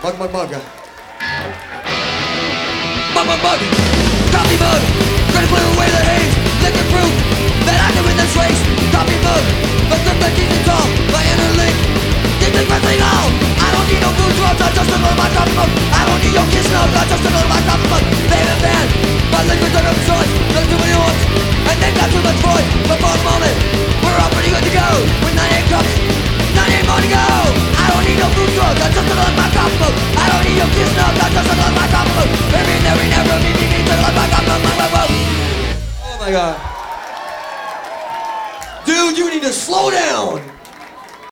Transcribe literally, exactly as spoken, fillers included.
Mug, mug, mug. Mug, mug, mug. Coffee mug. Trying to clear away the haze. Liquid proof that I can win this race. Coffee mug. But the thirteen is tall. My inner link. Keep it wrestling all. I don't need no food drugs. I just another my coffee mug. I don't need your kiss love. I just another my coffee mug. Favorite band. My liquid's are of choice. There's too many ones. And they've got too much voice. But for the moment, we're all pretty good to go. With ninety-eight cups. ninety-eight more to go. I don't need no food drugs. I just another my coffee mug. I don't need your kiss love. I just another my coffee mug. Every, every, never, me, me, me, just another my coffee mug. My, my, my. Oh my god. Dude, you need to slow down.